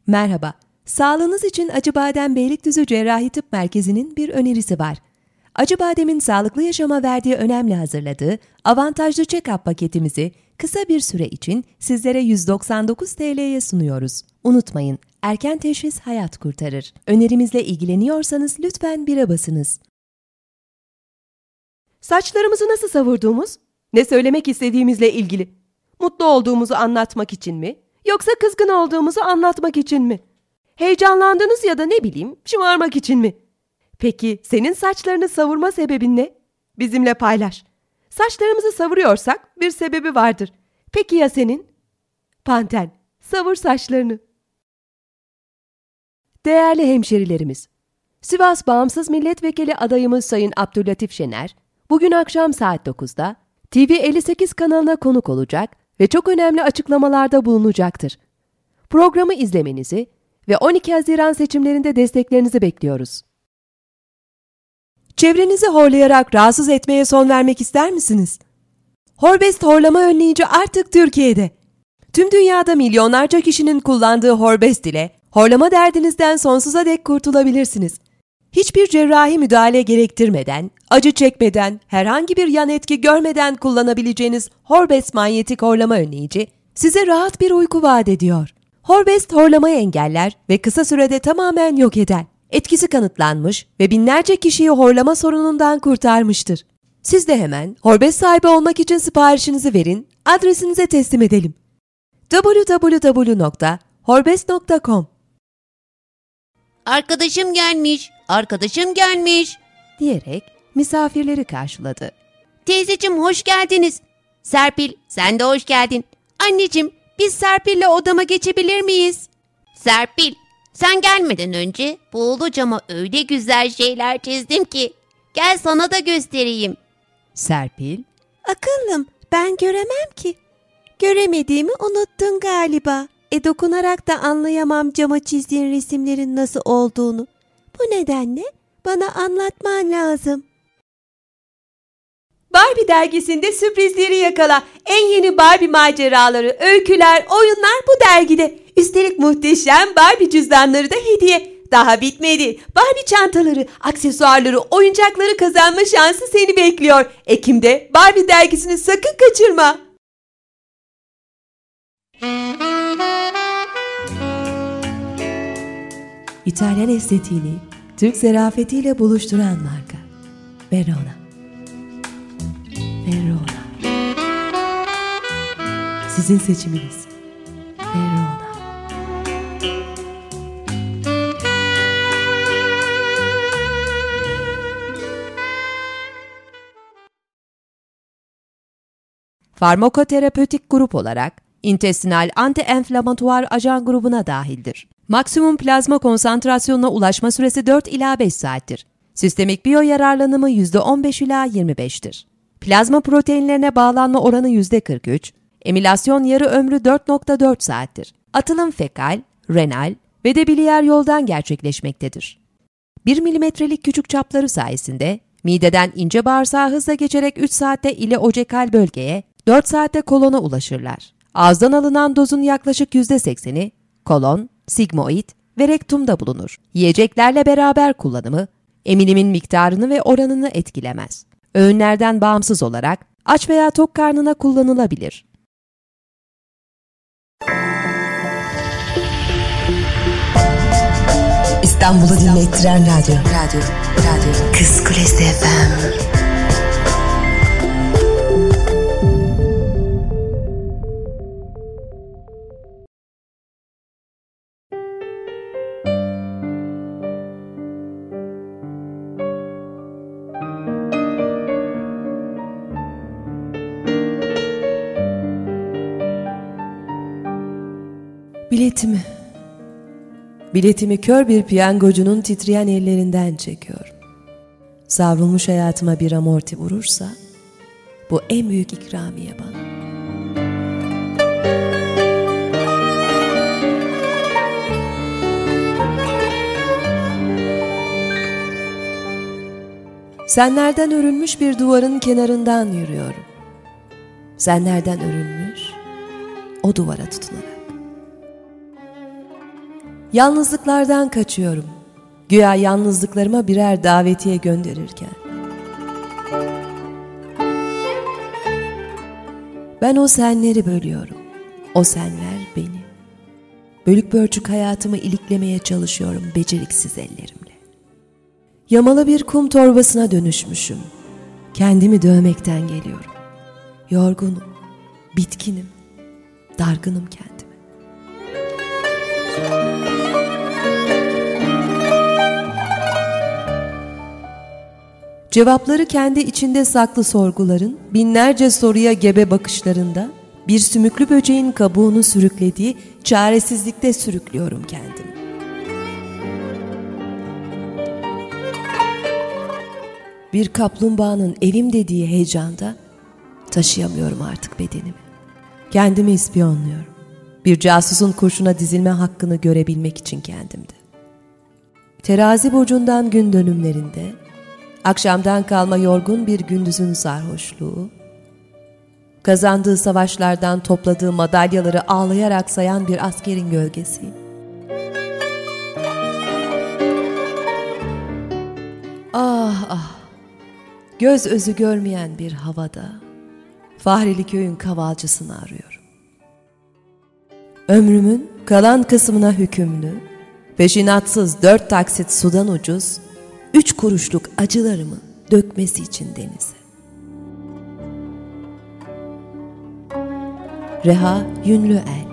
Merhaba, sağlığınız için Acıbadem Beylikdüzü Cerrahi Tıp Merkezi'nin bir önerisi var. Acıbadem'in sağlıklı yaşama verdiği önemle hazırladığı avantajlı check-up paketimizi kısa bir süre için sizlere 199 TL'ye sunuyoruz. Unutmayın, erken teşhis hayat kurtarır. Önerimizle ilgileniyorsanız lütfen 1'e basınız. Saçlarımızı nasıl savurduğumuz, ne söylemek istediğimizle ilgili. Mutlu olduğumuzu anlatmak için mi, yoksa kızgın olduğumuzu anlatmak için mi? Heyecanlandınız ya da ne bileyim, şımarmak için mi? Peki senin saçlarını savurma sebebin ne? Bizimle paylaş. Saçlarımızı savuruyorsak bir sebebi vardır. Peki ya senin? Panten, savur saçlarını. Değerli hemşerilerimiz, Sivas Bağımsız Milletvekili adayımız Sayın Abdüllatif Şener, bugün akşam saat 9'da TV58 kanalına konuk olacak ve çok önemli açıklamalarda bulunacaktır. Programı izlemenizi ve 12 Haziran seçimlerinde desteklerinizi bekliyoruz. Çevrenizi horlayarak rahatsız etmeye son vermek ister misiniz? Horbest horlama önleyici artık Türkiye'de. Tüm dünyada milyonlarca kişinin kullandığı Horbest ile horlama derdinizden sonsuza dek kurtulabilirsiniz. Hiçbir cerrahi müdahale gerektirmeden, acı çekmeden, herhangi bir yan etki görmeden kullanabileceğiniz Horbest manyetik horlama önleyici size rahat bir uyku vaat ediyor. Horbest horlamayı engeller ve kısa sürede tamamen yok eder. Etkisi kanıtlanmış ve binlerce kişiyi horlama sorunundan kurtarmıştır. Siz de hemen Horbest sahibi olmak için siparişinizi verin, adresinize teslim edelim. www.horbest.com Arkadaşım gelmiş diyerek misafirleri karşıladı. Teyzeciğim hoş geldiniz. Serpil sen de hoş geldin. Anneciğim biz Serpil'le odama geçebilir miyiz? Serpil sen gelmeden önce buğulu cama öyle güzel şeyler çizdim ki. Gel sana da göstereyim. Serpil, Akıllım, ben göremem ki. Göremediğimi unuttun galiba. Dokunarak da anlayamam cama çizdiğin resimlerin nasıl olduğunu. Bu nedenle bana anlatman lazım. Barbie dergisinde sürprizleri yakala. En yeni Barbie maceraları, öyküler, oyunlar bu dergide. Üstelik muhteşem Barbie cüzdanları da hediye. Daha bitmedi. Barbie çantaları, aksesuarları, oyuncakları kazanma şansı seni bekliyor. Ekim'de Barbie dergisini sakın kaçırma. İtalyan estetiğini Türk zarafetiyle buluşturan marka. Verona. Verona. Sizin seçiminiz. Verona. Farmakoterapötik grup olarak intestinal anti-enflamatuar ajan grubuna dahildir. Maksimum plazma konsantrasyonuna ulaşma süresi 4 ila 5 saattir. Sistemik biyoyararlanımı %15 ila 25'tir. Plazma proteinlerine bağlanma oranı %43, emilasyon yarı ömrü 4.4 saattir. Atılım fekal, renal ve de biliyer yoldan gerçekleşmektedir. 1 milimetrelik küçük çapları sayesinde mideden ince bağırsağa hızla geçerek 3 saatte ileocecal bölgeye, 4 saatte kolona ulaşırlar. Ağızdan alınan dozun yaklaşık %80'i kolon, sigmoid ve rektumda bulunur. Yiyeceklerle beraber kullanımı, emilimin miktarını ve oranını etkilemez. Öğünlerden bağımsız olarak aç veya tok karnına kullanılabilir. İstanbul'u dinlettiren radyo. Kız Kulesi FM. Biletimi kör bir piyangocunun titreyen ellerinden çekiyorum. Savrulmuş hayatıma bir amorti vurursa, bu en büyük ikramiye bana. Senlerden örülmüş bir duvarın kenarından yürüyorum. Senlerden örülmüş, o duvara tutunarak. Yalnızlıklardan kaçıyorum. Güya yalnızlıklarıma birer davetiye gönderirken. Ben o senleri bölüyorum. O senler beni. Bölük pörçük hayatımı iliklemeye çalışıyorum beceriksiz ellerimle. Yamalı bir kum torbasına dönüşmüşüm. Kendimi dövmekten geliyorum. Yorgunum, bitkinim, dargınım kendime. Cevapları kendi içinde saklı sorguların, binlerce soruya gebe bakışlarında, bir sümüklü böceğin kabuğunu sürüklediği çaresizlikte sürüklüyorum kendimi. Bir kaplumbağanın evim dediği heyecanda taşıyamıyorum artık bedenimi. Kendimi ispiyonluyorum. Bir casusun kurşuna dizilme hakkını görebilmek için kendimde. Terazi burcundan gün dönümlerinde, akşamdan kalma yorgun bir gündüzün sarhoşluğu, kazandığı savaşlardan topladığı madalyaları ağlayarak sayan bir askerin gölgesiyim. Ah ah, göz özü görmeyen bir havada, Fahrili köyün kavalcısını arıyorum. Ömrümün kalan kısmına hükümlü, peşinatsız 4 taksit sudan ucuz, 3 kuruşluk acılarımı dökmesi için denize. Reha Yünlüel.